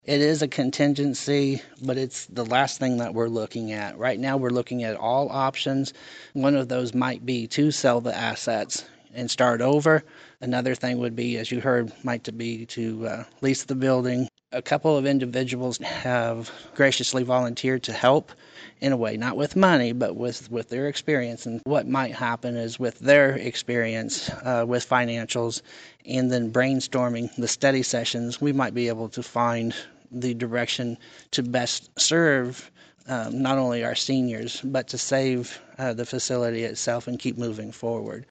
It is a contingency, but it's the last thing that we're looking at. Right now, we're looking at all options. One of those might be to sell the assets and start over. Another thing would be, as you heard, might to be to lease the building. A couple of individuals have graciously volunteered to help in a way, not with money, but with their experience. And what might happen is with their experience with financials and then brainstorming the study sessions, we might be able to find the direction to best serve not only our seniors, but to save the facility itself and keep moving forward.